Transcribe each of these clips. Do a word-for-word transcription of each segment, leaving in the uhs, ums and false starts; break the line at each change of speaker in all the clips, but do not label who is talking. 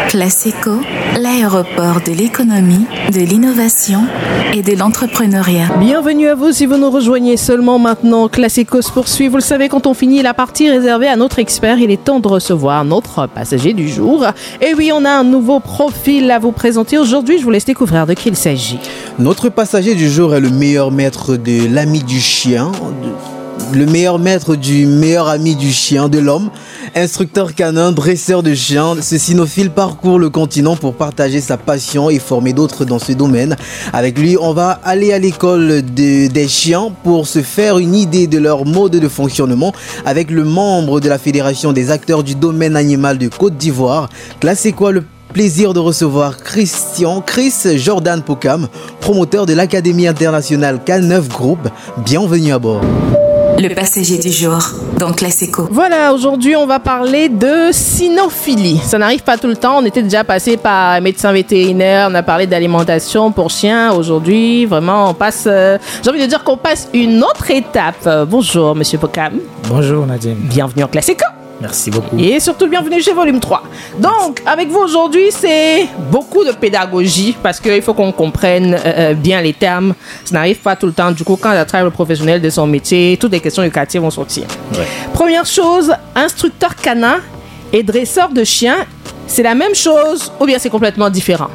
Classico, l'aéroport de l'économie, de l'innovation et de l'entrepreneuriat.
Bienvenue à vous si vous nous rejoignez seulement maintenant. Classico se poursuit. Vous le savez, quand on finit la partie réservée à notre expert, il est temps de recevoir notre passager du jour. Et oui, on a un nouveau profil à vous présenter. Aujourd'hui, je vous laisse découvrir de qui il s'agit.
Notre passager du jour est le meilleur maître de l'ami du chien, le meilleur maître du meilleur ami du chien, de l'homme. Instructeur canin, dresseur de chiens, ce cynophile parcourt le continent pour partager sa passion et former d'autres dans ce domaine. Avec lui, on va aller à l'école de, des chiens pour se faire une idée de leur mode de fonctionnement avec le membre de la Fédération des acteurs du domaine animal de Côte d'Ivoire. Classé quoi le plaisir de recevoir Christian, Chris Jordan Pokam, promoteur de l'Académie internationale K neuf Group. Bienvenue à bord.
Le passager du jour, dans Classico.
Voilà, aujourd'hui, on va parler de cynophilie. Ça n'arrive pas tout le temps. On était déjà passé par un médecin vétérinaire. On a parlé d'alimentation pour chiens. Aujourd'hui, vraiment, on passe... Euh, j'ai envie de dire qu'on passe une autre étape. Euh, bonjour, monsieur Pokam.
Bonjour, Nadine.
Bienvenue en Classico.
Merci beaucoup.
Et surtout, bienvenue chez Volume trois. Donc, avec vous aujourd'hui, c'est beaucoup de pédagogie parce qu'il faut qu'on comprenne euh, bien les termes. Ça n'arrive pas tout le temps. Du coup, quand on travaille le professionnel de son métier, toutes les questions du quartier vont sortir.
Ouais.
Première chose, instructeur canin et dresseur de chiens, c'est la même chose ou bien c'est complètement différent?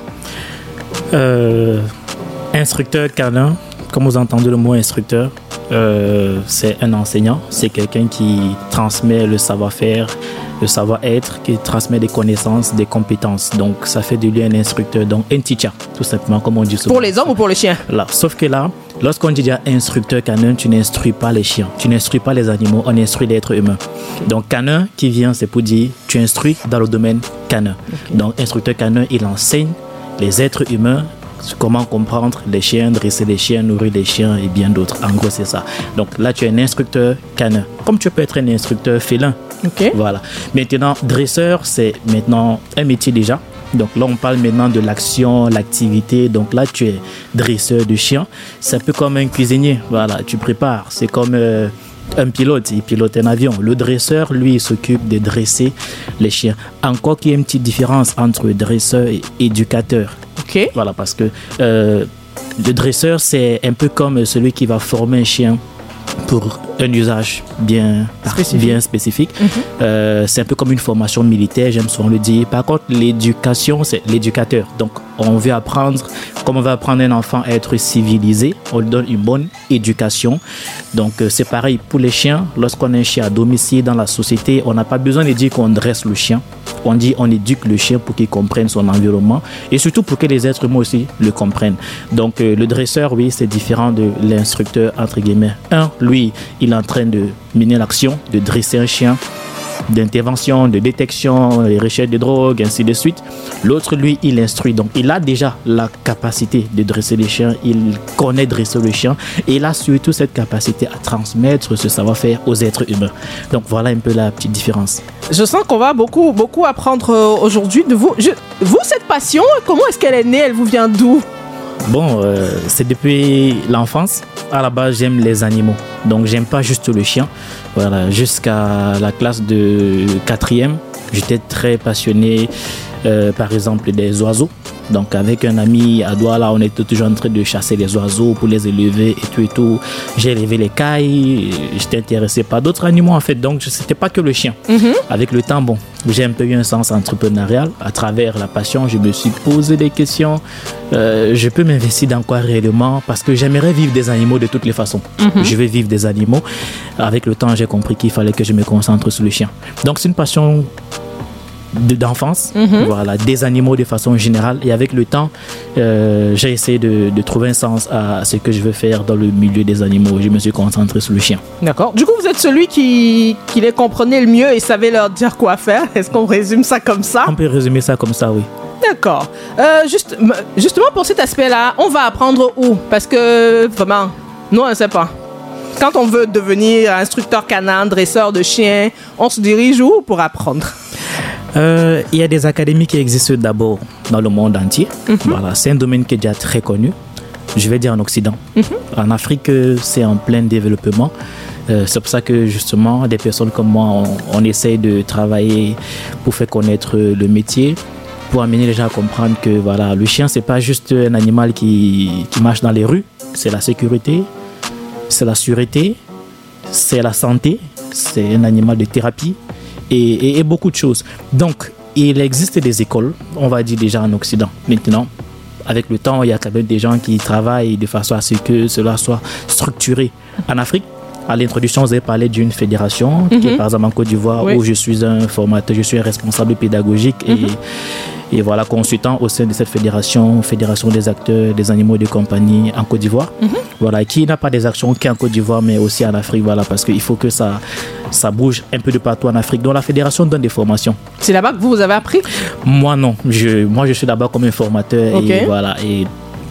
Euh, instructeur canin, comme vous entendez le mot instructeur, Euh, c'est un enseignant, c'est quelqu'un qui transmet le savoir-faire, le savoir-être, qui transmet des connaissances, des compétences. Donc, ça fait de lui un instructeur, donc un teacher, tout simplement, comme on dit souvent.
Pour les hommes ou pour les chiens?
Là, sauf que là, lorsqu'on dit déjà instructeur canin, tu n'instruis pas les chiens, tu n'instruis pas les animaux, on instruit l'être humain. Donc, canin qui vient, c'est pour dire, tu instruis dans le domaine canin. Okay. Donc, instructeur canin, il enseigne les êtres humains comment comprendre les chiens, dresser les chiens, nourrir les chiens et bien d'autres. En gros, c'est ça. Donc là, tu es un instructeur canin. Comme tu peux être un instructeur félin.
Ok.
Voilà. Maintenant, dresseur, c'est maintenant un métier déjà. Donc là, on parle maintenant de l'action, l'activité. Donc là, tu es dresseur de chiens. C'est un peu comme un cuisinier. Voilà, tu prépares. C'est comme... Euh, un pilote, il pilote un avion. Le dresseur, lui, il s'occupe de dresser les chiens. Encore qu'il y ait une petite différence entre dresseur et éducateur.
Ok.
Voilà, parce que euh, le dresseur, c'est un peu comme celui qui va former un chien pour un usage bien spécifique. Bien spécifique. Mm-hmm. Euh, c'est un peu comme une formation militaire, j'aime souvent le dire. Par contre, l'éducation, c'est l'éducateur. Donc, on veut apprendre, comme on va apprendre un enfant à être civilisé, on lui donne une bonne éducation. Donc, euh, c'est pareil pour les chiens. Lorsqu'on a un chien à domicile dans la société, on n'a pas besoin de dire qu'on dresse le chien. On dit on éduque le chien pour qu'il comprenne son environnement et surtout pour que les êtres humains aussi le comprennent. Donc, euh, le dresseur, oui, c'est différent de l'instructeur, entre guillemets. Un, lui, il est en train de mener l'action, de dresser un chien, d'intervention, de détection, les recherches de drogue, ainsi de suite. L'autre, lui, il instruit. Donc, il a déjà la capacité de dresser les chiens. Il connaît dresser le chien. Et il a surtout cette capacité à transmettre ce savoir-faire aux êtres humains. Donc, voilà un peu la petite différence.
Je sens qu'on va beaucoup, beaucoup apprendre aujourd'hui de vous. Je, vous, cette passion, comment est-ce qu'elle est née? Elle vous vient d'où?
Bon, euh, c'est depuis l'enfance. À la base, j'aime les animaux. Donc, j'aime pas juste le chien. Voilà, jusqu'à la classe de quatrième, j'étais très passionné, euh, par exemple, des oiseaux. Donc, avec un ami à Douala, on était toujours en train de chasser les oiseaux pour les élever et tout et tout. J'ai élevé les cailles, j'étais intéressé par d'autres animaux en fait. Donc, c'était pas que le chien. Mm-hmm. Avec le temps, bon, j'ai un peu eu un sens entrepreneurial. À travers la passion, je me suis posé des questions. Euh, je peux m'investir dans quoi réellement? Parce que j'aimerais vivre des animaux de toutes les façons. Mm-hmm. Je vais vivre des animaux. Avec le temps, j'ai compris qu'il fallait que je me concentre sur le chien. Donc, c'est une passion d'enfance, mm-hmm. Voilà, des animaux de façon générale. Et avec le temps, euh, j'ai essayé de, de trouver un sens à ce que je veux faire dans le milieu des animaux. Je me suis concentré sur le chien.
D'accord. Du coup, vous êtes celui qui, qui les comprenait le mieux et savait leur dire quoi faire. Est-ce qu'on résume ça comme ça?
On peut résumer ça comme ça, oui.
D'accord. Euh, juste, justement, pour cet aspect-là, on va apprendre où? Parce que, vraiment, nous, on ne sait pas. Quand on veut devenir instructeur canin, dresseur de chiens, on se dirige où pour apprendre?
Euh, il y a des académies qui existent d'abord dans le monde entier. Mm-hmm. Voilà, c'est un domaine qui est déjà très connu. Je vais dire en Occident. Mm-hmm. En Afrique, c'est en plein développement. Euh, c'est pour ça que justement, des personnes comme moi, on, on essaye de travailler pour faire connaître le métier, pour amener les gens à comprendre que voilà, le chien, c'est pas juste un animal qui, qui marche dans les rues, c'est la sécurité, c'est la sûreté, c'est la santé, c'est un animal de thérapie et, et, et beaucoup de choses. Donc, il existe des écoles, on va dire déjà en Occident. Maintenant, avec le temps, il y a quand même des gens qui travaillent de façon à ce que cela soit structuré. En Afrique, à l'introduction, vous avez parlé d'une fédération, mm-hmm. qui est par exemple en Côte d'Ivoire, oui. où je suis un formateur, je suis un responsable pédagogique mm-hmm. et, et voilà, consultant au sein de cette fédération, fédération des acteurs des animaux de compagnie en Côte d'Ivoire. Mm-hmm. Voilà, qui n'a pas des actions qu'en Côte d'Ivoire, mais aussi en Afrique, voilà, parce qu'il faut que ça, ça bouge un peu de partout en Afrique. Donc la fédération donne des formations.
C'est là-bas que vous, vous avez appris?
Moi, non. Je, moi, je suis là-bas comme un formateur okay. et voilà. Et,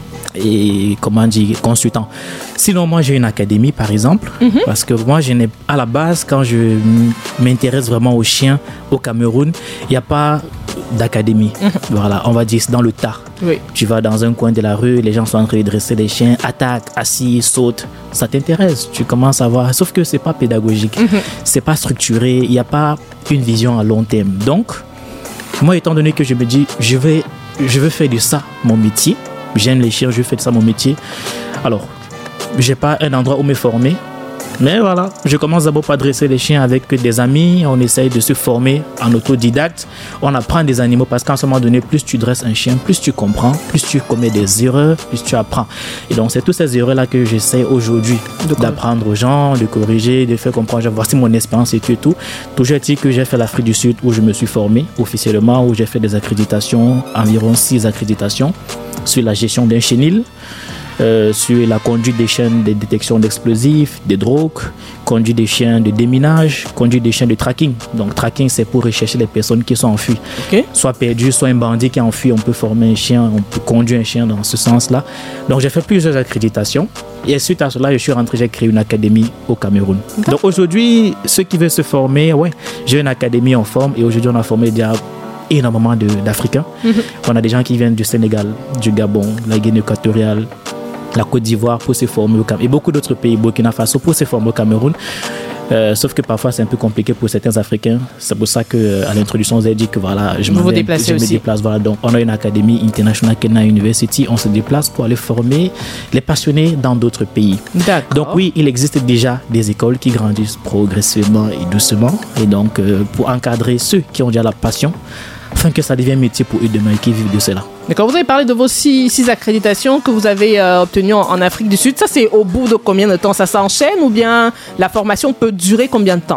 et comment dire, consultant. Sinon, moi, j'ai une académie, par exemple, mm-hmm. parce que moi, je n'ai, à la base, quand je m'intéresse vraiment aux chiens au Cameroun, il n'y a pas d'académie. Mm-hmm. Voilà, on va dire, c'est dans le tas. Oui. Tu vas dans un coin de la rue, les gens sont en train de dresser les chiens, attaquent, assis, sautent. Ça t'intéresse, tu commences à voir. Sauf que c'est pas pédagogique, mm-hmm. c'est pas structuré, il n'y a pas une vision à long terme. Donc, moi, étant donné que je me dis, je vais, je veux faire de ça mon métier. J'aime les chiens, je fais de ça mon métier. Alors, j'ai pas un endroit où me former. Mais voilà, je commence d'abord par dresser les chiens avec des amis. On essaye de se former en autodidacte. On apprend des animaux parce qu'à un moment donné, plus tu dresses un chien, plus tu comprends, plus tu commets des erreurs, plus tu apprends. Et donc, c'est toutes ces erreurs-là que j'essaie aujourd'hui d'apprendre aux gens, de corriger, de faire comprendre. Voici mon expérience et tout et tout. Toujours dit que j'ai fait l'Afrique du Sud où je me suis formé officiellement, où j'ai fait des accréditations, environ six accréditations sur la gestion d'un chenil. Euh, sur la conduite des chiens de détection d'explosifs, des drogues, conduite des chiens de déminage, conduite des chiens de tracking. Donc tracking, c'est pour rechercher les personnes qui sont enfuies, okay. soit perdues, soit un bandit qui est enfui. On peut former un chien, on peut conduire un chien dans ce sens-là. Donc j'ai fait plusieurs accréditations et suite à cela, je suis rentré, j'ai créé une académie au Cameroun. Okay. Donc aujourd'hui, ceux qui veulent se former, ouais, j'ai une académie en forme et aujourd'hui on a formé déjà énormément de, d'Africains. Mm-hmm. On a des gens qui viennent du Sénégal, du Gabon, la Guinée équatoriale, la Côte d'Ivoire pour se former au Cameroun et beaucoup d'autres pays, Burkina Faso pour se former au Cameroun. Euh, sauf que parfois c'est un peu compliqué pour certains Africains. C'est pour ça qu'à l'introduction, vous avez dit que voilà, je,
vous
vous
déplacez
je me
aussi.
déplace. Voilà, donc on a une académie International Kenya University. On se déplace pour aller former les passionnés dans d'autres pays.
D'accord.
Donc oui, il existe déjà des écoles qui grandissent progressivement et doucement. Et donc euh, pour encadrer ceux qui ont déjà la passion, afin que ça devienne métier pour eux demain et qui vivent de cela.
D'accord, vous avez parlé de vos six, six accréditations que vous avez euh, obtenues en, en Afrique du Sud. Ça, c'est au bout de combien de temps? Ça s'enchaîne ou bien la formation peut durer combien de temps?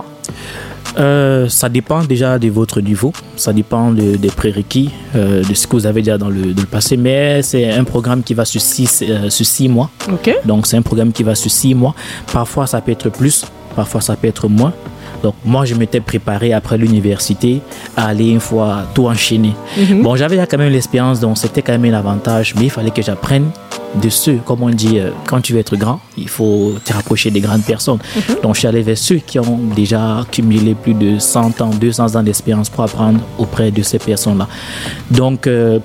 Euh, ça dépend déjà de votre niveau, ça dépend de, des prérequis, euh, de ce que vous avez déjà dans le, dans le passé, mais c'est un programme qui va sur six, euh, sur six mois.
Okay. Donc,
c'est un programme qui va sur six mois. Parfois, ça peut être plus, parfois, ça peut être moins. Donc, moi, je m'étais préparé après l'université à aller une fois tout enchaîner. Mm-hmm. Bon, j'avais quand même l'expérience, donc c'était quand même un avantage, mais il fallait que j'apprenne de ceux, comme on dit, euh, quand tu veux être grand, il faut te rapprocher des grandes personnes. Mm-hmm. Donc, je suis allé vers ceux qui ont déjà accumulé plus de cent ans, deux cents ans d'expérience pour apprendre auprès de ces personnes-là. Donc, euh,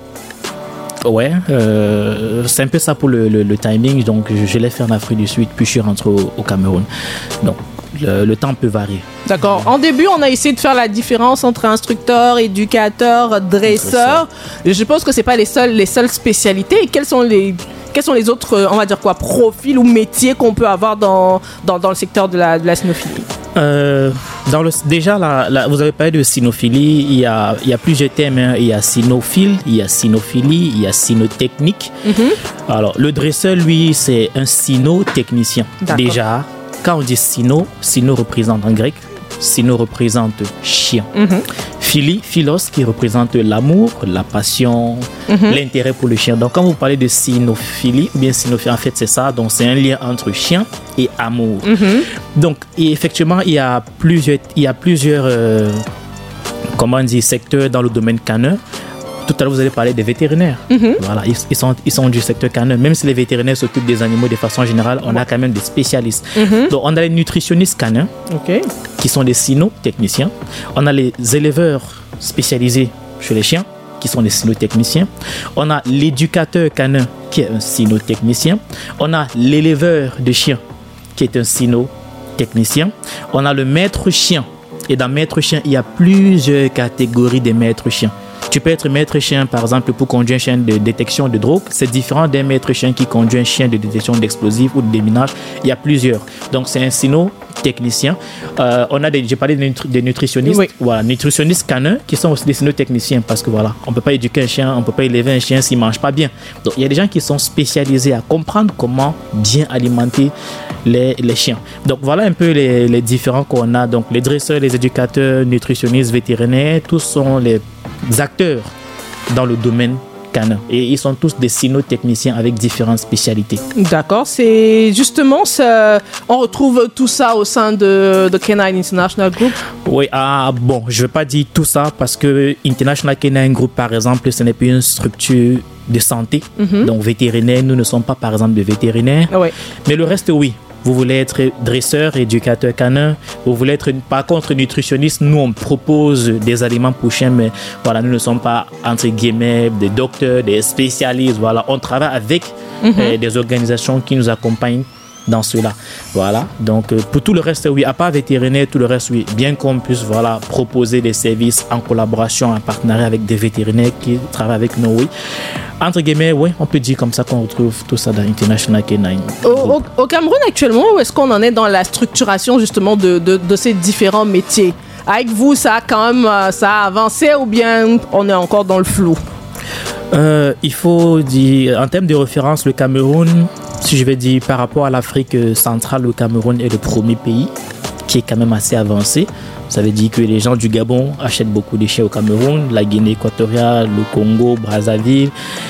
ouais, euh, c'est un peu ça pour le, le, le timing. Donc, je, je l'ai fait en Afrique du Sud, puis je suis rentré au, au Cameroun. Donc, le, le temps peut varier.
D'accord. En début, on a essayé de faire la différence entre instructeur, éducateur, dresseur. Je pense que c'est pas les seules, les seules spécialités. Quelles sont les, quels sont les autres, on va dire quoi, profils ou métiers qu'on peut avoir dans, dans, dans le secteur de la, de la cynophilie?
Euh, dans le, déjà, la, la, vous avez parlé de cynophilie. Il y a, il y a plusieurs thèmes. Hein. Il y a cynophile, il y a cynophilie, il y a cynotechnique. Mm-hmm. Alors, le dresseur, lui, c'est un cynotechnicien. D'accord. Déjà, quand on dit cyno, cyno représente en grec, cyno représente chien. Mm-hmm. Philie, philos, qui représente l'amour, la passion, mm-hmm. l'intérêt pour le chien. Donc, quand vous parlez de cynophilie, ou bien cynophilie, en fait, c'est ça. Donc, c'est un lien entre chien et amour. Mm-hmm. Donc, et effectivement, il y a plusieurs, il y a plusieurs euh, comment on dit, secteurs dans le domaine canin. Tout à l'heure, vous allez parler des vétérinaires. Mm-hmm. Voilà, ils, ils, sont, ils sont du secteur canin. Même si les vétérinaires s'occupent des animaux de façon générale, on a quand même des spécialistes. Mm-hmm. Donc, on a les nutritionnistes canins, okay. qui sont des cynotechniciens. On a les éleveurs spécialisés chez les chiens, qui sont des cynotechniciens. On a l'éducateur canin, qui est un cynotechnicien. On a l'éleveur de chiens, qui est un cynotechnicien. On a le maître chien. Et dans maître chien, il y a plusieurs catégories de maîtres chiens. Tu peux être maître chien, par exemple, pour conduire un chien de détection de drogue. C'est différent d'un maître chien qui conduit un chien de détection d'explosifs ou de déminage. Il y a plusieurs. Donc, c'est un cynotechnicien. Euh, on a des, j'ai parlé des, nutri- des nutritionnistes. Oui. Voilà, nutritionnistes canins qui sont aussi des cynotechniciens parce que voilà, on ne peut pas éduquer un chien, on ne peut pas élever un chien s'il ne mange pas bien. Donc, il y a des gens qui sont spécialisés à comprendre comment bien alimenter les, les chiens. Donc, voilà un peu les, les différents qu'on a. Donc, les dresseurs, les éducateurs, nutritionnistes, vétérinaires, tous sont les acteurs dans le domaine canin. Et ils sont tous des cynotechniciens avec différentes spécialités.
D'accord. C'est justement, ça, on retrouve tout ça au sein de, de Canine International Group?
Oui, ah, bon, je ne vais pas dire tout ça parce que International Canine Group, par exemple, ce n'est plus une structure de santé. Mm-hmm. Donc, vétérinaire, nous ne sommes pas, par exemple, des vétérinaires.
Oui.
Mais le reste, oui. Vous voulez être dresseur, éducateur canin. Vous voulez être, par contre, nutritionniste. Nous, on propose des aliments pour chiens, mais voilà, nous ne sommes pas, entre guillemets, des docteurs, des spécialistes. Voilà, on travaille avec mm-hmm. euh, des organisations qui nous accompagnent dans cela. Voilà, donc euh, pour tout le reste, oui, à part vétérinaire, tout le reste, oui, bien qu'on puisse voilà, proposer des services en collaboration, en partenariat avec des vétérinaires qui travaillent avec nous, oui. Entre guillemets, oui, on peut dire comme ça qu'on retrouve tout ça dans International Canine.
Au, au, au Cameroun, actuellement, où est-ce qu'on en est dans la structuration justement de, de, de ces différents métiers? Avec vous, ça a quand même ça a avancé ou bien on est encore dans le flou?
Euh, il faut dire, en termes de référence, le Cameroun, si je vais dire par rapport à l'Afrique centrale, le Cameroun est le premier pays qui est quand même assez avancé. Ça veut dire que les gens du Gabon achètent beaucoup de chiens au Cameroun, la Guinée équatoriale, le Congo, Brazzaville,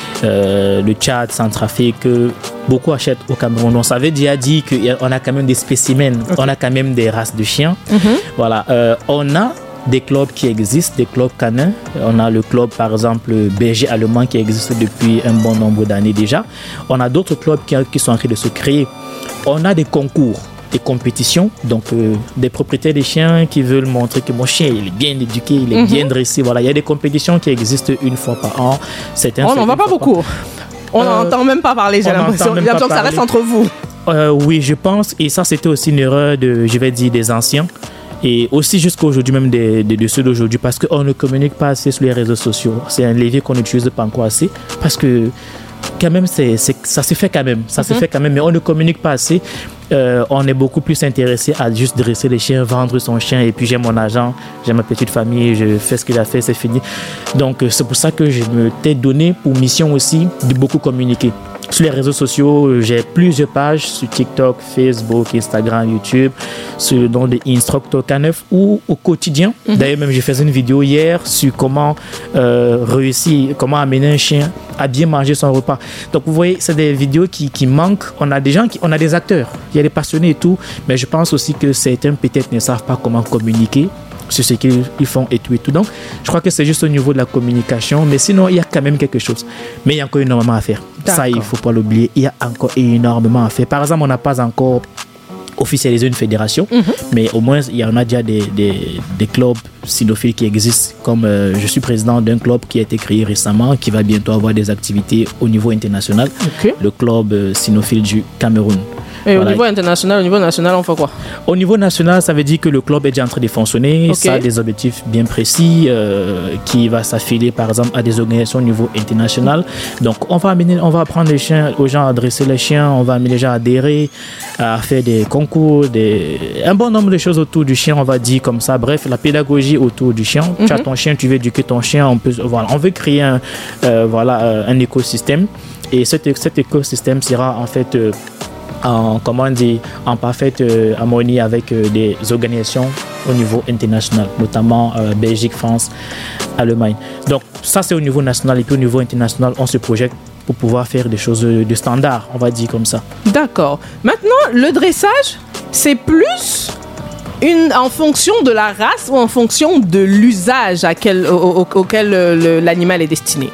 euh, le Tchad, Centrafrique, beaucoup achètent au Cameroun. Donc ça veut dire, dire qu'on a quand même des spécimens, okay. On a quand même des races de chiens. Mm-hmm. Voilà, euh, on a des clubs qui existent, des clubs canins. On a le club, par exemple, berger allemand qui existe depuis un bon nombre d'années déjà. On a d'autres clubs qui, qui sont en train de se créer. On a des concours, des compétitions, donc euh, des propriétaires des chiens qui veulent montrer que mon chien il est bien éduqué, il est mm-hmm. bien dressé. Voilà, il y a des compétitions qui existent une fois par an.
Certains on n'en voit pas beaucoup. Par... On n'entend euh, même pas parler, j'ai l'impression. J'ai l'impression que ça reste entre vous.
Euh, oui, je pense, et ça c'était aussi une erreur de, je vais dire, des anciens. Et aussi jusqu'à aujourd'hui, même de, de, de ceux d'aujourd'hui, parce qu'on ne communique pas assez sur les réseaux sociaux. C'est un levier qu'on n'utilise pas encore assez, parce que quand même, c'est, c'est, ça se fait quand même. Ça mm-hmm. se fait quand même, mais on ne communique pas assez. Euh, on est beaucoup plus intéressé à juste dresser les chiens, vendre son chien, et puis j'ai mon agent, j'ai ma petite famille, je fais ce qu'il a fait, c'est fini. Donc, c'est pour ça que je me t'ai donné pour mission aussi de beaucoup communiquer. Sur les réseaux sociaux, j'ai plusieurs pages sur TikTok, Facebook, Instagram, YouTube, sur le nom de Instructor K neuf ou au quotidien. Mm-hmm. D'ailleurs, même j'ai fait une vidéo hier sur comment euh, réussir, comment amener un chien à bien manger son repas. Donc, vous voyez, c'est des vidéos qui, qui manquent. On a des gens, qui, on a des acteurs, il y a des passionnés et tout, mais je pense aussi que certains peut-être ne savent pas comment communiquer sur ce qu'ils font et tout et tout. Donc, je crois que c'est juste au niveau de la communication, mais sinon, il y a quand même quelque chose. Mais il y a encore énormément à faire. D'accord. Ça, il ne faut pas l'oublier. Il y a encore énormément à faire. Par exemple, on n'a pas encore officialisé une fédération, mm-hmm. mais au moins, il y en a déjà des, des, des clubs cynophiles qui existent. Comme euh, je suis président d'un club qui a été créé récemment, qui va bientôt avoir des activités au niveau international. Okay. Le club euh, cynophile du Cameroun.
Et voilà. Au niveau international, au niveau national, on fait quoi?
Au niveau national, ça veut dire que le club est déjà en train de fonctionner. Okay. Ça a des objectifs bien précis euh, qui va s'affilier par exemple à des organisations au niveau international. Donc, on va amener, on va apprendre les chiens, aux gens à dresser les chiens, on va amener les gens à adhérer, à faire des concours, des... un bon nombre de choses autour du chien, on va dire comme ça. Bref, la pédagogie autour du chien. Mm-hmm. Tu as ton chien, tu veux éduquer ton chien, on peut, voilà, on veut créer un, euh, voilà, euh, un écosystème. Et cet, cet écosystème sera en fait euh, en, comment dire, en parfaite euh, harmonie avec euh, des organisations au niveau international, notamment euh, Belgique, France, Allemagne. Donc ça c'est au niveau national, et puis au niveau international, on se projette pour pouvoir faire des choses de standard, on va dire comme ça.
D'accord. Maintenant, le dressage, c'est plus une, en fonction de la race ou en fonction de l'usage à quel, au, au, auquel le, l'animal est destiné?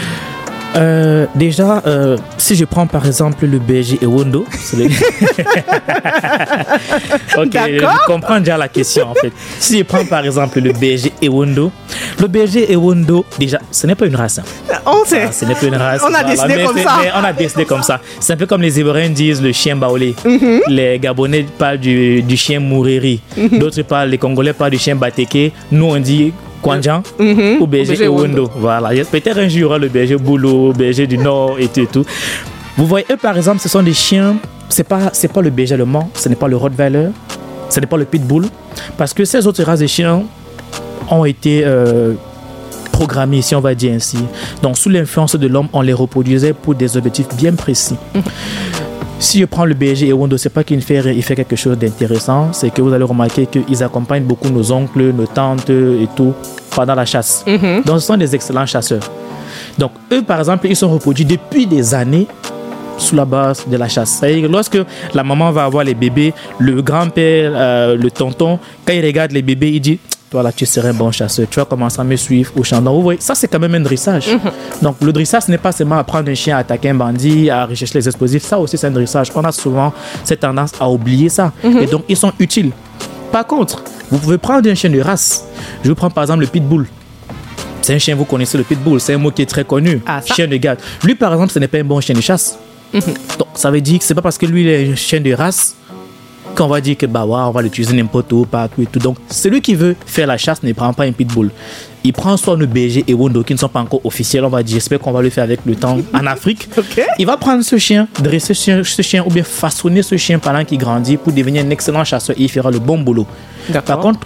Euh, déjà, euh, si je prends par exemple le berger Ewondo, le... ok,
d'accord.
Je comprends déjà la question en fait. Si je prends par exemple le berger Ewondo, le berger Ewondo, déjà, ce n'est pas une race. Hein.
On sait.
Ah, ce n'est pas une race.
On a
voilà.
décidé
mais
comme ça.
Mais on a décidé comme ça. C'est un peu comme les Ivoiriens disent le chien baoulé. Mm-hmm. Les Gabonais parlent du, du chien mouriri. Mm-hmm. D'autres parlent, les Congolais parlent du chien bateke. Nous on dit Kwanjan
mm-hmm.
ou berger Ewondo. Voilà. Peut-être un jour, il y aura le berger Boulot, berger du Nord et tout et tout. Vous voyez, eux, par exemple, ce sont des chiens. C'est pas, c'est pas le berger allemand, ce n'est pas le Rottweiler, ce n'est pas le Pitbull. Parce que ces autres races de chiens ont été euh, programmés, si on va dire ainsi. Donc, sous l'influence de l'homme, on les reproduisait pour des objectifs bien précis. Mm-hmm. Si je prends le berger Ewondo, c'est pas qu'il fait, il fait quelque chose d'intéressant, c'est que vous allez remarquer qu'ils accompagnent beaucoup nos oncles, nos tantes et tout pendant la chasse. Mm-hmm. Donc, ce sont des excellents chasseurs. Donc, eux, par exemple, ils sont reproduits depuis des années sous la base de la chasse. C'est-à-dire que lorsque la maman va avoir les bébés, le grand-père, euh, le tonton, quand il regarde les bébés, il dit « Toi là, tu serais un bon chasseur, tu vas commencer à me suivre au champ. » Donc, vous voyez, ça, c'est quand même un dressage. Mm-hmm. Donc, le dressage, ce n'est pas seulement apprendre un chien à attaquer un bandit, à rechercher les explosifs. Ça aussi, c'est un dressage. On a souvent cette tendance à oublier ça. Mm-hmm. Et donc, ils sont utiles. Par contre, vous pouvez prendre un chien de race. Je vous prends par exemple le Pitbull. C'est un chien, vous connaissez le Pitbull, c'est un mot qui est très connu. Ah, chien de garde. Lui, par exemple, ce n'est pas un bon chien de chasse. Mm-hmm. Donc, ça veut dire que c'est pas parce que lui il est un chien de race qu'on va dire que bah ouais, on va l'utiliser n'importe où, partout et tout. Donc, celui qui veut faire la chasse ne prend pas un pitbull. Il prend soit le berger et Ewondo qui ne sont pas encore officiels, on va dire. J'espère qu'on va le faire avec le temps en Afrique. Okay. Il va prendre ce chien, dresser ce chien, ce chien ou bien façonner ce chien pendant qu'il grandit pour devenir un excellent chasseur et il fera le bon boulot. D'accord. Par contre,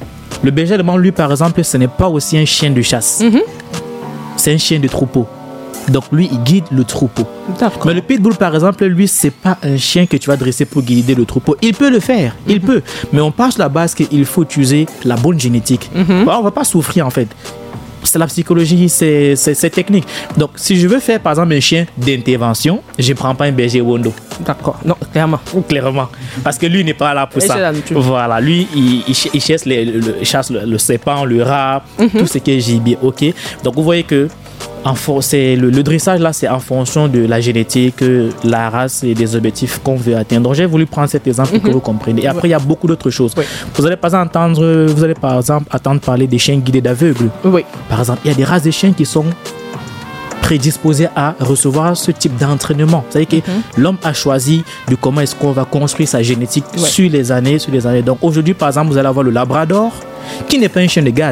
le berger allemand, lui, par exemple, ce n'est pas aussi un chien de chasse. Mm-hmm. C'est un chien de troupeau. Donc, lui, il guide le troupeau. D'accord. Mais le pitbull, par exemple, lui, c'est pas un chien que tu vas dresser pour guider le troupeau. Il peut le faire, mm-hmm. il peut. Mais on part sur la base qu'il faut utiliser la bonne génétique. Mm-hmm. Bon, on va pas souffrir, en fait. C'est la psychologie, c'est, c'est, c'est technique. Donc, si je veux faire, par exemple, un chien d'intervention, je ne prends pas un berger Ewondo.
D'accord. Non, clairement.
Clairement. Parce que lui n'est pas là pour Et ça. Voilà. Lui, il, il, il chasse, les, le, il chasse le, le serpent, le rat, mm-hmm. tout ce qui est gibier. OK. Donc, vous voyez que en for- c'est le, le dressage, là, c'est en fonction de la génétique, la race et des objectifs qu'on veut atteindre. Donc, j'ai voulu prendre cet exemple pour mm-hmm. que vous compreniez. Et après, il y a beaucoup d'autres choses. Oui. Vous allez, par exemple, entendre, vous allez, par exemple, attendre parler des chiens guidés d'aveugles. Oui. Par exemple, il y a des races de chiens qui sont prédisposés à recevoir ce type d'entraînement. C'est-à-dire que mm-hmm. l'homme a choisi de comment est-ce qu'on va construire sa génétique ouais. sur les années, sur les années. Donc aujourd'hui, par exemple, vous allez avoir le Labrador, qui n'est pas un chien de garde.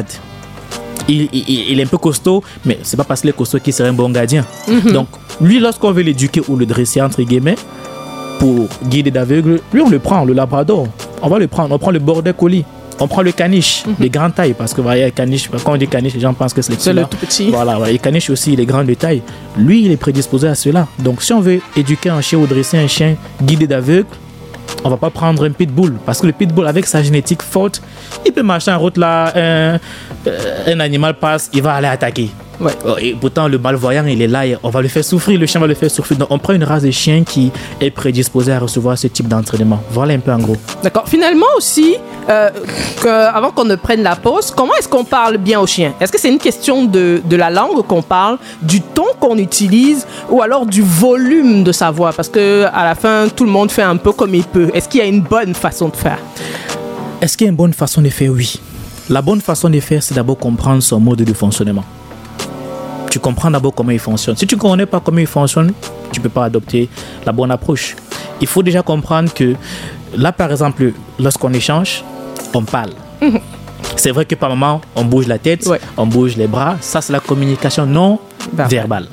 Il, il, il est un peu costaud, mais c'est pas parce qu'il est costaud qu'il serait un bon gardien. Mm-hmm. Donc lui, lorsqu'on veut l'éduquer ou le dresser entre guillemets pour guider d'aveugle, lui on le prend, le Labrador. On va le prendre, on prend le Border Collie. On prend le caniche, mm-hmm. les grandes tailles, parce que voilà, le caniche, quand on dit caniche, les gens pensent que c'est, les
c'est le tout petit.
Voilà, voilà, les caniches aussi, les grandes de taille. Lui, il est prédisposé à cela. Donc, si on veut éduquer un chien ou dresser un chien guidé d'aveugle, on va pas prendre un pitbull, parce que le pitbull, avec sa génétique forte, il peut marcher en route là, un, un animal passe, il va aller attaquer. Ouais. Et pourtant, le malvoyant, il est là, et on va le faire souffrir, le chien va le faire souffrir. Donc, on prend une race de chien qui est prédisposée à recevoir ce type d'entraînement. Voilà un peu en gros.
D'accord. Finalement aussi, euh, que, avant qu'on ne prenne la pause, comment est-ce qu'on parle bien au chien? Est-ce que c'est une question de, de la langue qu'on parle, du ton qu'on utilise, ou alors du volume de sa voix? Parce qu'à la fin, tout le monde fait un peu comme il peut. Est-ce qu'il y a une bonne façon de faire?
Est-ce qu'il y a une bonne façon de faire? Oui. La bonne façon de faire, c'est d'abord comprendre son mode de fonctionnement. Tu comprends d'abord comment il fonctionne. Si tu ne connais pas comment il fonctionne, tu ne peux pas adopter la bonne approche. Il faut déjà comprendre que là, par exemple, lorsqu'on échange, on parle. Mmh. C'est vrai que par moment, on bouge la tête, ouais. on bouge les bras. Ça, c'est la communication non bah. verbale.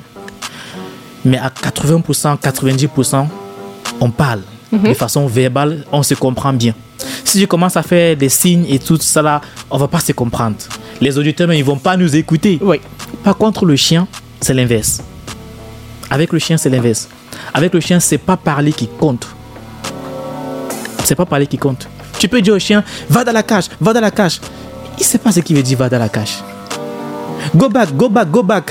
Mais à quatre-vingts pour cent, quatre-vingt-dix pour cent, on parle. Mmh. De façon verbale, on se comprend bien. Si je commence à faire des signes et tout ça là, on ne va pas se comprendre. Les auditeurs, ils ne vont pas nous écouter. Oui. Par contre, le chien, c'est l'inverse. Avec le chien, c'est l'inverse. Avec le chien, c'est pas parler qui compte. C'est pas parler qui compte. Tu peux dire au chien, va dans la cage, va dans la cage. Il ne sait pas ce qu'il veut dire, va dans la cage. Go back, go back, go back.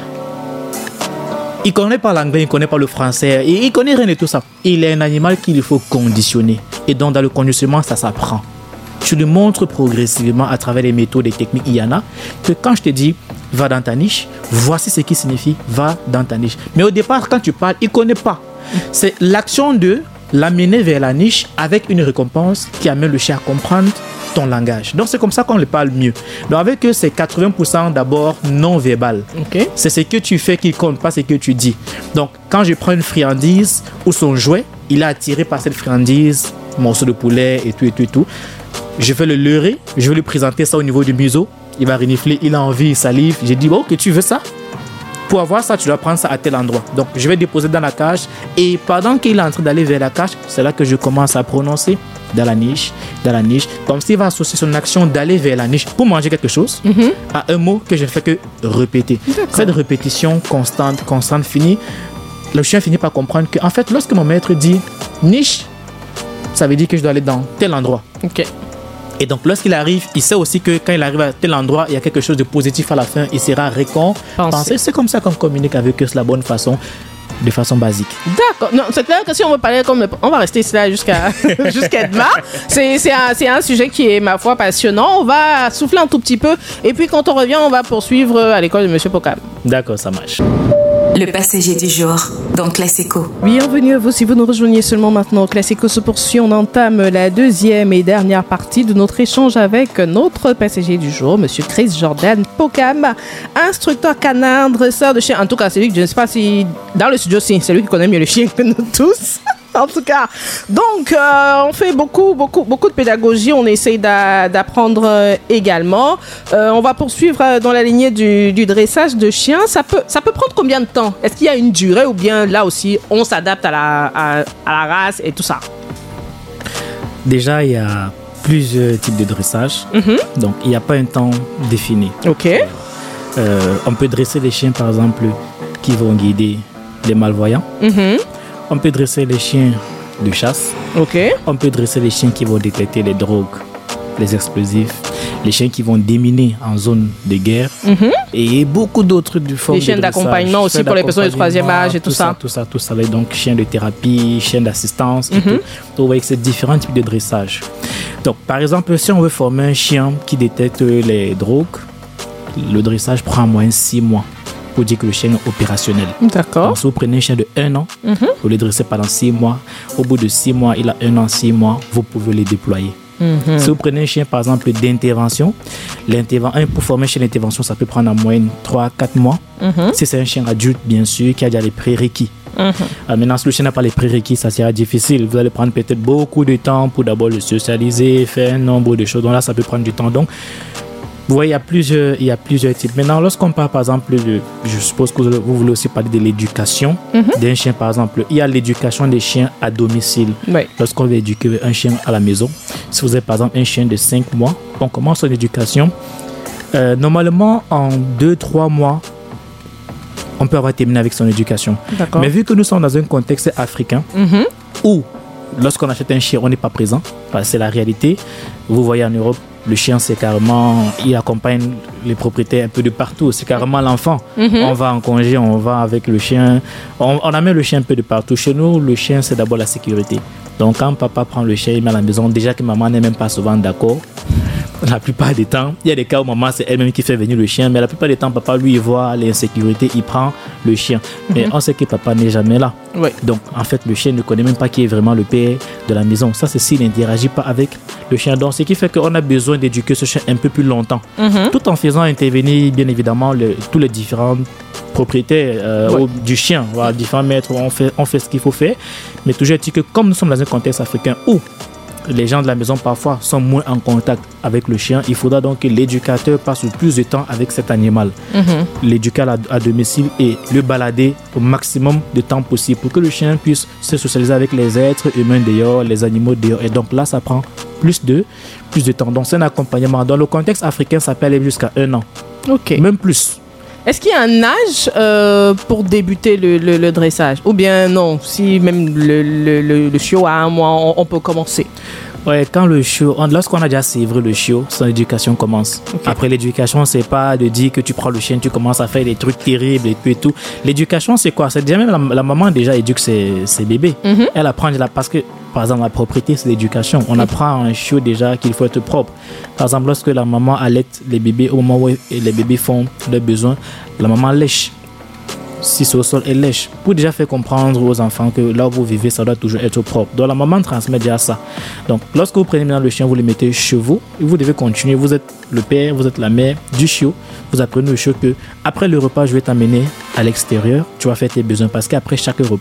Il ne connaît pas l'anglais, il ne connaît pas le français, il ne connaît rien de tout ça. Il est un animal qu'il faut conditionner. Et donc, dans le conditionnement, ça s'apprend. Tu lui montres progressivement à travers les méthodes et techniques, il y en a, que quand je te dis va dans ta niche, voici ce qui signifie va dans ta niche. Mais au départ, quand tu parles, il ne connaît pas. C'est l'action de l'amener vers la niche avec une récompense qui amène le chien à comprendre ton langage. Donc, c'est comme ça qu'on le parle mieux. Donc, avec eux, c'est quatre-vingts pour cent d'abord non verbal. Okay. C'est ce que tu fais qui compte, pas ce que tu dis. Donc, quand je prends une friandise ou son jouet, il est attiré par cette friandise, morceau de poulet et tout et tout et tout. Je vais le leurrer, je vais lui présenter ça au niveau du museau. il va renifler, il a envie, il salive. J'ai dit, ok, tu veux ça? Pour avoir ça, tu dois prendre ça à tel endroit. Donc, je vais déposer dans la cage. Et pendant qu'il est en train d'aller vers la cage, c'est là que je commence à prononcer dans la niche, dans la niche. Comme s'il va associer son action d'aller vers la niche pour manger quelque chose mm-hmm. à un mot que je ne fais que répéter. D'accord. Cette répétition constante, constante, finie. Le chien finit par comprendre que, en fait, lorsque mon maître dit niche, ça veut dire que je dois aller dans tel endroit.
Ok.
Et donc, lorsqu'il arrive, il sait aussi que quand il arrive à tel endroit, il y a quelque chose de positif à la fin. Il sera récompensé. C'est comme ça qu'on communique avec eux de la bonne façon, de façon basique.
D'accord. Non, c'est clair que si on veut parler comme... On va rester là jusqu'à, jusqu'à demain. C'est, c'est, un, c'est un sujet qui est, ma foi, passionnant. On va souffler un tout petit peu. Et puis, quand on revient, on va poursuivre à l'école de M. Pokam.
D'accord, ça marche.
Le passager du jour dans Classico.
Bienvenue à vous si vous nous rejoignez seulement maintenant. Classico se poursuit. On entame la deuxième et dernière partie de notre échange avec notre passager du jour, M. Chris Jordan Pokam, instructeur canin, dresseur de chiens. En tout cas, c'est lui que je ne sais pas si dans le studio, si c'est lui qui connaît mieux les chiens que nous tous. En tout cas, donc euh, on fait beaucoup, beaucoup, beaucoup de pédagogie. On essaye d'a, d'apprendre euh, également. Euh, on va poursuivre euh, dans la lignée du, du dressage de chiens. Ça peut, ça peut prendre combien de temps? Est-ce qu'il y a une durée ou bien là aussi on s'adapte à la, à, à la race et tout ça?
Déjà, il y a plusieurs types de dressage. Mm-hmm. Donc, il n'y a pas un temps défini.
Ok.
Euh, on peut dresser des chiens, par exemple, qui vont guider les malvoyants.
Mm-hmm.
On peut dresser les chiens de chasse.
Ok.
On peut dresser les chiens qui vont détecter les drogues, les explosifs, les chiens qui vont déminer en zone de guerre mm-hmm. et beaucoup d'autres de formes.
Les chiens
de
d'accompagnement aussi pour les personnes de troisième âge et tout,
tout
ça.
ça. Tout ça, tout ça. Donc, chiens de thérapie, chiens d'assistance et mm-hmm. tout. Donc, vous voyez que c'est différents types de dressage. Donc, par exemple, si on veut former un chien qui détecte les drogues, le dressage prend en moyenne six mois. Pour dire que le chien est opérationnel.
D'accord.
Donc, si vous prenez un chien de un an, mm-hmm. vous le dressez pendant six mois. Au bout de six mois, il a un an, six mois, vous pouvez le déployer. Mm-hmm. Si vous prenez un chien, par exemple, d'intervention, l'intervention pour former un chien d'intervention, ça peut prendre en moyenne trois à quatre mois. Mm-hmm. Si c'est un chien adulte, bien sûr, qui a déjà les prérequis. Mm-hmm. Alors maintenant, si le chien n'a pas les prérequis, ça sera difficile. Vous allez prendre peut-être beaucoup de temps pour d'abord le socialiser, faire un nombre de choses. Donc là, ça peut prendre du temps. Donc, vous voyez, il y a plusieurs, il y a plusieurs types. Maintenant, lorsqu'on parle, par exemple, de, je suppose que vous voulez aussi parler de l'éducation mm-hmm. d'un chien, par exemple. Il y a l'éducation des chiens à domicile.
Oui.
Lorsqu'on veut éduquer un chien à la maison, si vous avez, par exemple, un chien de cinq mois, on commence son éducation. Euh, normalement, en deux trois mois, on peut avoir terminé avec son éducation.
D'accord.
Mais vu que nous sommes dans un contexte africain, mm-hmm. où, lorsqu'on achète un chien, on n'est pas présent, parce que c'est la réalité. Vous voyez en Europe, le chien, c'est carrément, il accompagne les propriétaires un peu de partout. C'est carrément l'enfant. Mm-hmm. On va en congé, on va avec le chien. On, on amène le chien un peu de partout. Chez nous, le chien, c'est d'abord la sécurité. Donc, quand papa prend le chien, il met à la maison, déjà que maman n'est même pas souvent d'accord. La plupart des temps, il y a des cas où maman, c'est elle-même qui fait venir le chien. Mais la plupart des temps, papa, lui, il voit l'insécurité, il prend le chien. Mais mm-hmm. on sait que papa n'est jamais là.
Oui.
Donc, en fait, le chien ne connaît même pas qui est vraiment le père de la maison. Ça, c'est s'il n'interagit pas avec le chien. Donc, ce qui fait qu'on a besoin d'éduquer ce chien un peu plus longtemps. Mm-hmm. Tout en faisant intervenir, bien évidemment, le, tous les différents propriétaires euh, oui. du chien. Voilà, différents maîtres, on fait, on fait ce qu'il faut faire. Mais toujours dit que comme nous sommes dans un contexte africain où les gens de la maison parfois sont moins en contact avec le chien, il faudra donc que l'éducateur passe le plus de temps avec cet animal. Mm-hmm. L'éduquer à, à domicile et le balader au maximum de temps possible pour que le chien puisse se socialiser avec les êtres humains dehors, les animaux dehors. Et donc là, ça prend plus de, plus de temps. Donc c'est un accompagnement. Dans le contexte africain, ça peut aller jusqu'à un an.
Okay.
Même plus.
Est-ce qu'il y a un âge euh, pour débuter le, le, le dressage? Ou bien non, si même le, le, le, le chiot a un mois, on, on peut commencer?
Ouais, quand le chiot, lorsqu'on a déjà sévré le chiot, son éducation commence. Okay. Après l'éducation, c'est pas de dire que tu prends le chien, tu commences à faire des trucs terribles et tout et tout. L'éducation, c'est quoi? C'est déjà même la, la maman déjà éduque ses, ses bébés. Mm-hmm. Elle apprend déjà parce que, par exemple, la propriété, c'est l'éducation. On mm-hmm. apprend à un chiot déjà qu'il faut être propre. Par exemple, lorsque la maman allaite les bébés, au moment où les bébés font leurs besoins, la maman lèche. Si c'est au sol, elle lèche. Pour déjà faire comprendre aux enfants que là où vous vivez, ça doit toujours être propre. Donc la maman transmet déjà ça. Donc lorsque vous prenez maintenant le chien, vous le mettez chez vous et vous devez continuer. Vous êtes le père, vous êtes la mère du chiot. Vous apprenez au chiot que après le repas, je vais t'amener à l'extérieur. Tu vas faire tes besoins parce qu'après chaque repas,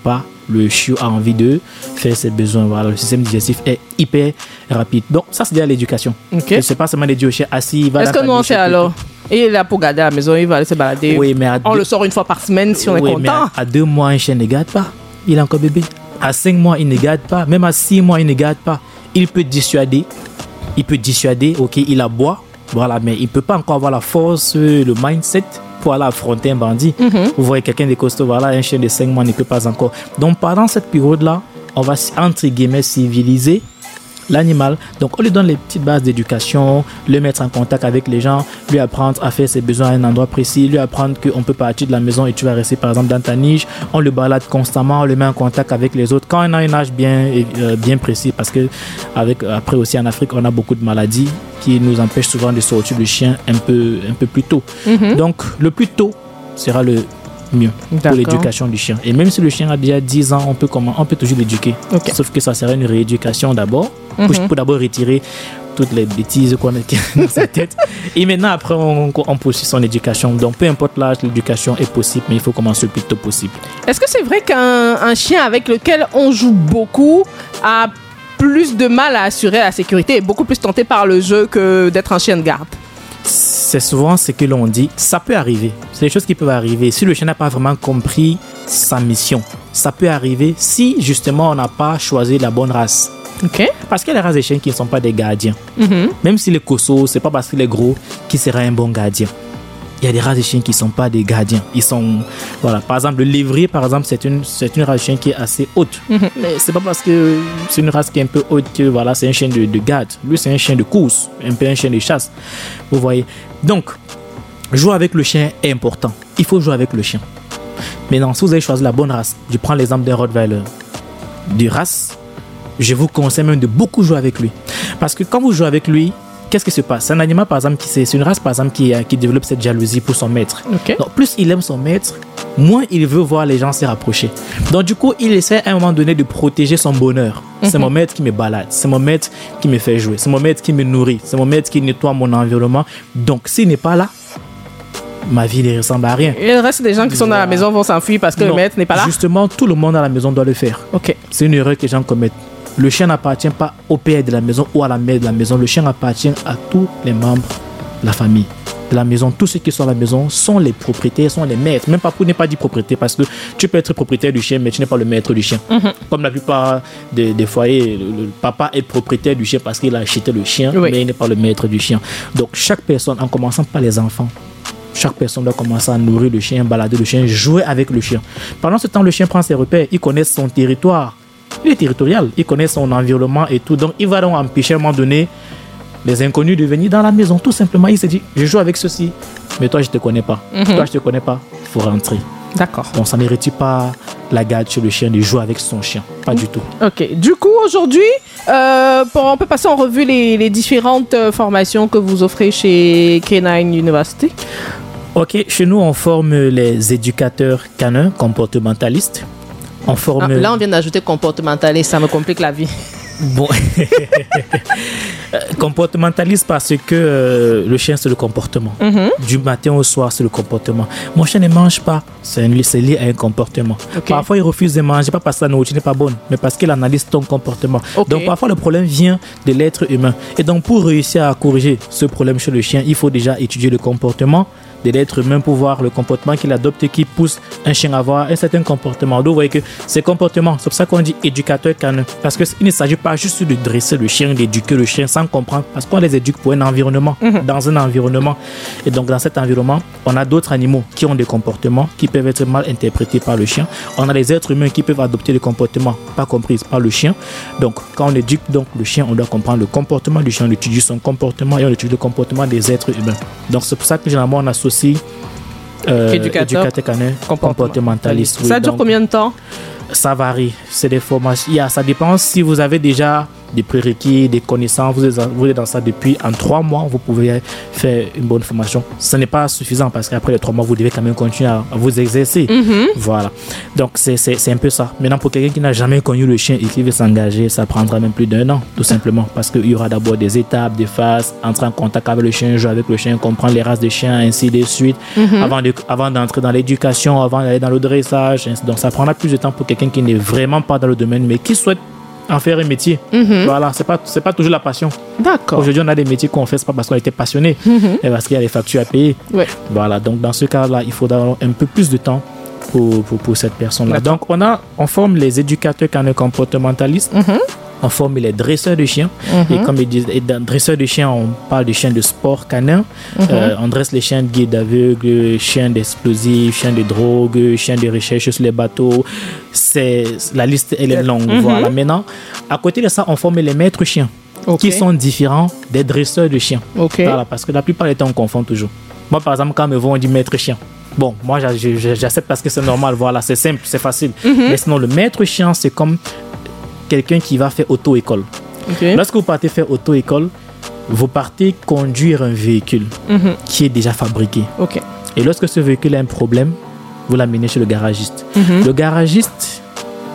le chiot a envie de faire ses besoins. Voilà, le système digestif est hyper rapide. Donc, ça, c'est déjà l'éducation.
Okay.
C'est pas seulement de dire au chien assis. Va
Est-ce que nous, on fait alors? Et il est là pour garder à la maison, il va aller se balader.
Oui, mais
on
deux...
le sort une fois par semaine si on
oui,
est content.
Mais à, à deux mois, un chien ne garde pas. Il est encore bébé. À cinq mois, il ne garde pas. Même à six mois, il ne garde pas. Il peut dissuader. Il peut dissuader, ok, il aboie. Voilà, mais il ne peut pas encore avoir la force, le mindset pour aller affronter un bandit. Mm-hmm. Vous voyez quelqu'un de costaud, voilà, un chien de cinq mois ne peut pas encore. Donc, pendant cette période-là, on va, entre guillemets, civiliser l'animal. Donc, on lui donne les petites bases d'éducation, le mettre en contact avec les gens, lui apprendre à faire ses besoins à un endroit précis, lui apprendre qu'on peut partir de la maison et tu vas rester, par exemple, dans ta niche. On le balade constamment, on le met en contact avec les autres. Quand on a un âge bien, euh, bien précis, parce que avec, après aussi en Afrique, on a beaucoup de maladies qui nous empêchent souvent de sortir le chien un peu, un peu plus tôt. Mm-hmm. Donc, le plus tôt sera le mieux D'accord. pour l'éducation du chien. Et même si le chien a déjà dix ans, on peut, comment, on peut toujours l'éduquer. Okay. Sauf que ça sera une rééducation d'abord, mm-hmm. pour, pour d'abord retirer toutes les bêtises qu'on a dans sa tête. Et maintenant, après, on, on poursuit son éducation. Donc, peu importe l'âge, l'éducation est possible, mais il faut commencer le plus tôt possible.
Est-ce que c'est vrai qu'un un chien avec lequel on joue beaucoup a plus de mal à assurer la sécurité et beaucoup plus tenté par le jeu que d'être un chien de garde?
C'est souvent ce que l'on dit. Ça peut arriver. C'est des choses qui peuvent arriver. Si le chien n'a pas vraiment compris sa mission, ça peut arriver si justement on n'a pas choisi la bonne race.
Okay.
Parce qu'il y a des races de chiens qui ne sont pas des gardiens.
Mm-hmm.
Même s'il est costaud, c'est pas parce qu'il est gros qu'il sera un bon gardien. Il y a des races de chiens qui ne sont pas des gardiens. Ils sont, voilà. Par exemple, le lévrier, par exemple, c'est une, c'est une race de chien qui est assez haute. Mm-hmm. Mais c'est pas parce que c'est une race qui est un peu haute que voilà, c'est un chien de, de garde. Lui, c'est un chien de course, un peu un chien de chasse. Vous voyez. Donc, jouer avec le chien est important. Il faut jouer avec le chien. Maintenant, si vous avez choisi la bonne race, je prends l'exemple d'un Rottweiler de race, je vous conseille même de beaucoup jouer avec lui. Parce que quand vous jouez avec lui, qu'est-ce qui se passe? C'est un animal, par exemple, qui c'est, c'est une race, par exemple, qui, qui développe cette jalousie pour son maître.
Okay.
Donc, plus il aime son maître, moins il veut voir les gens se rapprocher. Donc, du coup, il essaie à un moment donné de protéger son bonheur. Mm-hmm. C'est mon maître qui me balade. C'est mon maître qui me fait jouer. C'est mon maître qui me nourrit. C'est mon maître qui nettoie mon environnement. Donc, s'il n'est pas là, ma vie ne ressemble à rien.
Et le reste des gens qui sont dans la maison vont s'enfuir parce que non, le maître n'est pas là?
Justement, tout le monde à la maison doit le faire.
Okay.
C'est une erreur que les gens commettent. Le chien n'appartient pas au père de la maison ou à la mère de la maison. Le chien appartient à tous les membres de la famille, de la maison. Tous ceux qui sont à la maison sont les propriétaires, sont les maîtres. Même pas pour ne pas dire propriétaire, parce que tu peux être propriétaire du chien, mais tu n'es pas le maître du chien. Mm-hmm. Comme la plupart des, des foyers, le, le papa est propriétaire du chien parce qu'il a acheté le chien, oui. mais il n'est pas le maître du chien. Donc chaque personne, en commençant par les enfants, chaque personne doit commencer à nourrir le chien, balader le chien, jouer avec le chien. Pendant ce temps, le chien prend ses repères, il connaît son territoire. Il est territorial, il connaît son environnement et tout. Donc, il va donc empêcher à un moment donné les inconnus de venir dans la maison. Tout simplement, il se dit, je joue avec ceci, mais toi, je ne te connais pas. Mm-hmm. Toi, je ne te connais pas, il faut rentrer.
D'accord.
Donc, ça ne mérite pas la garde chez le chien de jouer avec son chien. Pas mmh. du tout.
Ok. Du coup, aujourd'hui, euh, pour, on peut passer en revue les, les différentes formations que vous offrez chez Canine University.
Ok. Chez nous, on forme les éducateurs canins comportementalistes. On forme...
ah, là, on vient d'ajouter comportementaliste, ça me complique la vie.
Bon, comportementaliste parce que euh, le chien c'est le comportement. Mm-hmm. Du matin au soir c'est le comportement. Mon chien ne mange pas, c'est, un, c'est lié à un comportement. Okay. Parfois il refuse de manger, pas parce que la nourriture n'est pas bonne, mais parce qu'il analyse ton comportement. Okay. Donc parfois le problème vient de l'être humain. Et donc pour réussir à corriger ce problème chez le chien, il faut déjà étudier le comportement de l'être humain pour voir le comportement qu'il adopte et qui pousse un chien à avoir un certain comportement. Donc vous voyez que ces comportements, c'est pour ça qu'on dit éducateur canin, parce qu'il ne s'agit pas juste de dresser le chien, d'éduquer le chien sans comprendre, parce qu'on les éduque pour un environnement, mm-hmm. dans un environnement. Et donc dans cet environnement, on a d'autres animaux qui ont des comportements qui peuvent être mal interprétés par le chien. On a les êtres humains qui peuvent adopter des comportements pas compris par le chien. Donc quand on éduque donc le chien, on doit comprendre le comportement du chien, on étudie son comportement et on étudie le comportement des êtres humains. Donc c'est pour ça que généralement on associe aussi euh, éducateur, éducateur canin comportementaliste. Oui,
ça dure donc, combien de temps?
Ça varie, c'est des formations. Yeah, ça dépend si vous avez déjà des prérequis, des connaissances, vous êtes, vous êtes dans ça depuis en trois mois, vous pouvez faire une bonne formation. Ce n'est pas suffisant parce qu'après les trois mois, vous devez quand même continuer à vous exercer. Mm-hmm. Voilà. Donc, c'est, c'est, c'est un peu ça. Maintenant, pour quelqu'un qui n'a jamais connu le chien et qui veut s'engager, ça prendra même plus d'un an, tout simplement. Parce qu'il y aura d'abord des étapes, des phases, entrer en contact avec le chien, jouer avec le chien, comprendre les races de chiens, ainsi de suite. Mm-hmm. Avant, de, avant d'entrer dans l'éducation, avant d'aller dans le dressage. Donc, ça prendra plus de temps pour quelqu'un quelqu'un qui n'est vraiment pas dans le domaine, mais qui souhaite en faire un métier. Mm-hmm. Voilà, c'est pas, c'est pas toujours la passion.
D'accord.
Aujourd'hui, on a des métiers qu'on fait, c'est pas parce qu'on était passionné, mm-hmm. mais parce qu'il y a des factures à payer.
Ouais.
Voilà, donc dans ce cas-là, il faudra un peu plus de temps pour, pour, pour cette personne-là. D'accord. Donc, on, a, on forme les éducateurs canins comportementalistes. Mm-hmm. On forme les dresseurs de chiens. Mm-hmm. Et comme ils disent, et dans dresseurs de chiens, on parle de chiens de sport canin. Mm-hmm. Euh, on dresse les chiens de guide aveugle, chiens d'explosifs, chiens de drogue, chiens de recherche sur les bateaux. C'est, la liste, elle est longue. Mm-hmm. Voilà. Maintenant, à côté de ça, on forme les maîtres chiens. Okay. Qui sont différents des dresseurs de chiens. Okay. Voilà, parce que la plupart du temps, on confond toujours. Moi, par exemple, quand me vont, on dit maître chien. Bon, moi, j'accepte parce que c'est normal. Voilà, c'est simple, c'est facile. Mm-hmm. Mais sinon, le maître chien, c'est comme quelqu'un qui va faire auto-école. Okay. Lorsque vous partez faire auto-école, vous partez conduire un véhicule mm-hmm. qui est déjà fabriqué. Okay. Et lorsque ce véhicule a un problème, vous l'amenez chez le garagiste. Mm-hmm. Le garagiste,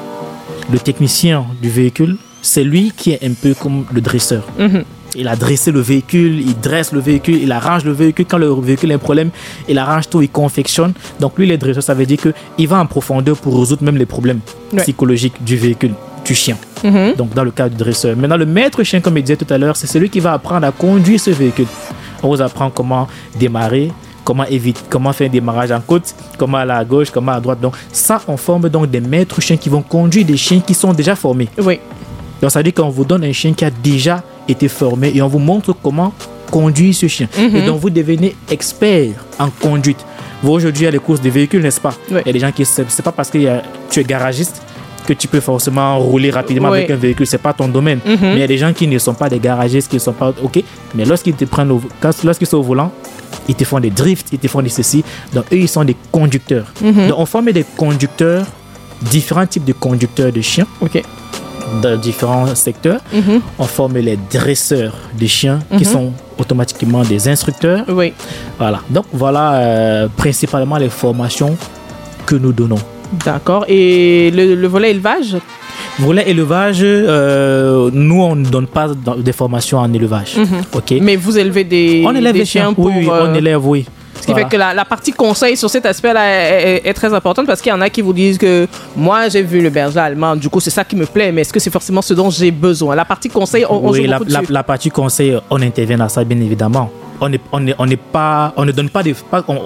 le technicien du véhicule, c'est lui qui est un peu comme le dresseur. Mm-hmm. Il a dressé le véhicule, il dresse le véhicule, il arrange le véhicule. Quand le véhicule a un problème, il arrange tout, il confectionne. Donc lui, le dresseur, ça veut dire qu'il va en profondeur pour résoudre même les problèmes ouais. psychologiques du véhicule, du chien. Mm-hmm. Donc dans le cas du dresseur. Maintenant, le maître chien, comme il disait tout à l'heure, c'est celui qui va apprendre à conduire ce véhicule. On vous apprend comment démarrer, comment éviter, comment faire un démarrage en côte, comment aller à gauche, comment à droite. Donc ça, on forme donc des maîtres chiens qui vont conduire des chiens qui sont déjà formés. Oui. Donc ça veut dire qu'on vous donne un chien qui a déjà été formé et on vous montre comment conduire ce chien. Mm-hmm. Et donc vous devenez expert en conduite. Vous aujourd'hui, il y a les courses de véhicules, n'est-ce pas? Oui. Il y a des gens qui, c'est, c'est pas parce que y a, tu es garagiste que tu peux forcément rouler rapidement oui. avec un véhicule, c'est pas ton domaine. Mm-hmm. Mais il y a des gens qui ne sont pas des garagistes, qui ne sont pas ok. Mais lorsqu'ils te prennent, au, lorsqu'ils sont au volant, ils te font des drifts, ils te font des ceci. Donc eux, ils sont des conducteurs. Mm-hmm. Donc on forme des conducteurs, différents types de conducteurs de chiens. Ok. Dans différents secteurs. Mm-hmm. On forme les dresseurs de chiens mm-hmm. qui sont automatiquement des instructeurs. Oui. Voilà. Donc voilà euh, principalement les formations que nous donnons.
D'accord. Et le, le volet élevage?
Volet élevage, euh, nous on ne donne pas des formations en élevage. Mm-hmm. Ok.
Mais vous élevez des,
on élève
des
des
chiens,
chiens
pour...
Oui,
euh...
on élève, oui.
Ce qui voilà. fait que la, la partie conseil sur cet aspect-là est, est, est très importante parce qu'il y en a qui vous disent que moi j'ai vu le berger allemand, du coup c'est ça qui me plaît, mais est-ce que c'est forcément ce dont j'ai besoin? La partie conseil, on, on
oui,
joue
la,
beaucoup
la,
dessus.
La partie conseil, on intervient dans ça bien évidemment. On est, on est, on est pas, on ne donne pas des, pas, on,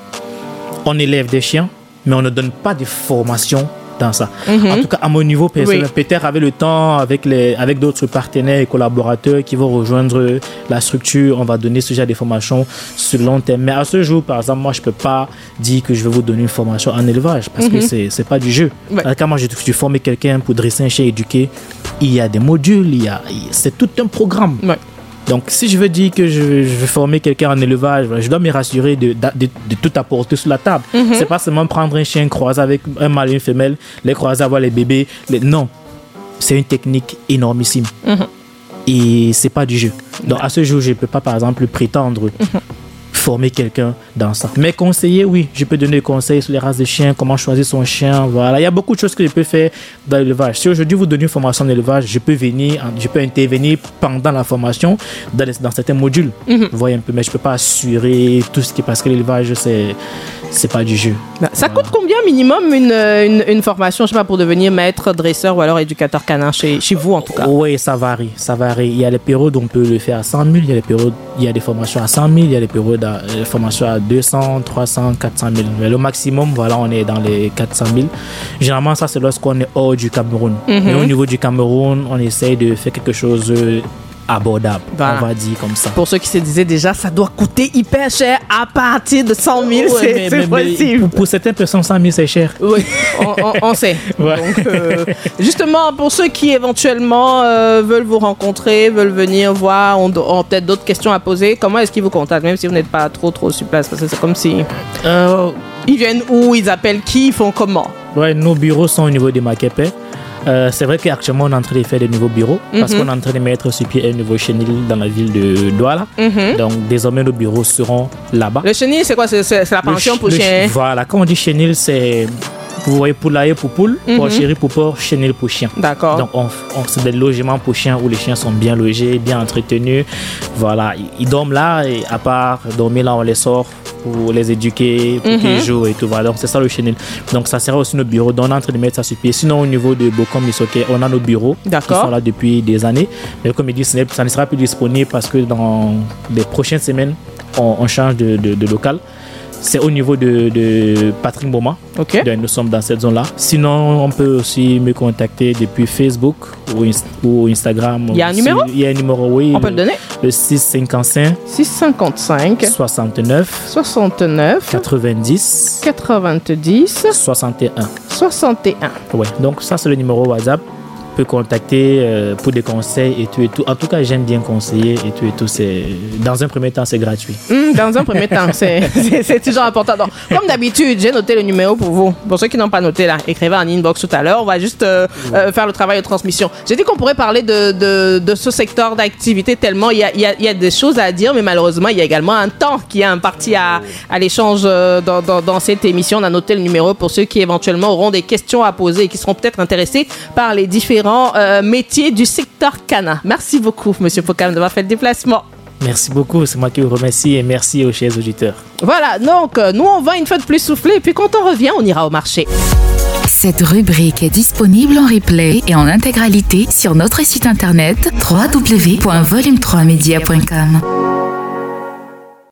on élève des chiens, mais on ne donne pas de formation dans ça. Mm-hmm. En tout cas, à mon niveau personnel, oui. Peter avait le temps avec, les, avec d'autres partenaires et collaborateurs qui vont rejoindre la structure. On va donner ce genre de formation sur le long terme. Mais à ce jour, par exemple, moi, je ne peux pas dire que je vais vous donner une formation en élevage parce mm-hmm. que ce n'est pas du jeu. Ouais. Quand moi, je, je forme quelqu'un pour dresser un chien éduqué, il y a des modules, il y a, c'est tout un programme. Ouais. Donc, si je veux dire que je, je vais former quelqu'un en élevage, je dois me rassurer de, de, de, de tout apporter sur la table. Mm-hmm. C'est pas seulement prendre un chien croisé avec un mâle et une femelle, les croiser, avoir les bébés. Les... Non, c'est une technique énormissime. Mm-hmm. Et c'est pas du jeu. Donc, à ce jour, je ne peux pas, par exemple, prétendre mm-hmm. former quelqu'un dans ça. Mais conseiller, oui, je peux donner des conseils sur les races de chiens, comment choisir son chien. Voilà, il y a beaucoup de choses que je peux faire dans l'élevage. Si aujourd'hui vous donnez une formation en élevage, je peux venir, je peux intervenir pendant la formation dans, les, dans certains modules. Mm-hmm. Vous voyez un peu, mais je peux pas assurer tout ce qui est parce que l'élevage c'est c'est pas du jeu.
Ça coûte combien minimum une, une, une formation, je sais pas, pour devenir maître, dresseur ou alors éducateur canin chez, chez vous en tout cas?
Oui, ça varie, ça varie. Il y a les périodes où on peut le faire à cent mille, il y a les périodes, il y a des formations à cent mille, il y a des périodes à des formations à deux cents, trois cents, quatre cent mille. Mais le maximum, voilà, on est dans les quatre cent mille. Généralement, ça c'est lorsqu'on est hors du Cameroun. Mm-hmm. Mais au niveau du Cameroun, on essaye de faire quelque chose abordable, voilà. On va dire comme ça.
Pour ceux qui se disaient déjà, ça doit coûter hyper cher à partir de cent mille, ouais, c'est, mais, c'est mais, possible.
Pour, pour certaines personnes, cent mille, c'est cher.
Oui, on, on, on sait. Ouais. Donc, euh, justement, pour ceux qui éventuellement euh, veulent vous rencontrer, veulent venir voir, ont, ont peut-être d'autres questions à poser, comment est-ce qu'ils vous contactent, même si vous n'êtes pas trop, trop sur place, parce que c'est comme si... Euh, ils viennent où, ils appellent qui, ils font comment?
Ouais, nos bureaux sont au niveau de Makepe. Euh, c'est vrai qu'actuellement on est en train de faire des nouveaux bureaux mm-hmm. parce qu'on est en train de mettre sur pied un nouveau chenil dans la ville de Douala. Mm-hmm. Donc désormais nos bureaux seront là-bas.
Le chenil c'est quoi? C'est, c'est, c'est la pension ch- pour chien?
Voilà, quand on dit chenil c'est, vous voyez, poulailler pour poule, mm-hmm. porcherie pour porc, chenil pour chien. D'accord. Donc on, on, c'est des logements pour chiens où les chiens sont bien logés, bien entretenus. Voilà, ils, ils dorment là et à part dormir là on les sort pour les éduquer, pour mm-hmm. qu'ils jouent et tout. Voilà, donc c'est ça le chenil. Donc ça sera aussi nos bureaux. Donc on est en train de mettre ça sur pied. Sinon, au niveau de Bokom Misoké, on a nos bureaux
D'accord.
qui sont là depuis des années. Mais comme il dit, ça ne sera plus disponible parce que dans les prochaines semaines, on, on change de, de, de local. C'est au niveau de, de Patrick Boma.
Okay.
Donc, nous sommes dans cette zone-là. Sinon, on peut aussi me contacter depuis Facebook ou, inst- ou Instagram.
Il y a un numéro?
Il y a un numéro, oui.
On peut le donner?
Le six cinquante-cinq
six cinquante-cinq
soixante-neuf
soixante-neuf
quatre-vingt-dix
quatre-vingt-dix
soixante et un.
soixante et un.
Ouais, donc ça, c'est le numéro WhatsApp. Peut contacter euh, pour des conseils et tout et tout. En tout cas, j'aime bien conseiller et tout et tout. C'est... Dans un premier temps, c'est gratuit.
Mmh, dans un premier temps, c'est, c'est, c'est toujours important. Donc, comme d'habitude, j'ai noté le numéro pour vous. Pour ceux qui n'ont pas noté, là, écrivez en inbox tout à l'heure. On va juste euh, euh, faire le travail de transmission. J'ai dit qu'on pourrait parler de, de, de ce secteur d'activité tellement il y a, il y, a, il y a des choses à dire, mais malheureusement, il y a également un temps qui est imparti à, à l'échange dans, dans, dans cette émission. On a noté le numéro pour ceux qui éventuellement auront des questions à poser et qui seront peut-être intéressés par les différents Euh, métier du secteur Cana. Merci beaucoup, Monsieur Pokam, d'avoir fait le déplacement.
Merci beaucoup, c'est moi qui vous remercie et merci aux chers auditeurs.
Voilà, donc euh, nous on va une fois de plus souffler et puis quand on revient, on ira au marché.
Cette rubrique est disponible en replay et en intégralité sur notre site internet w w w point volume trois media point com.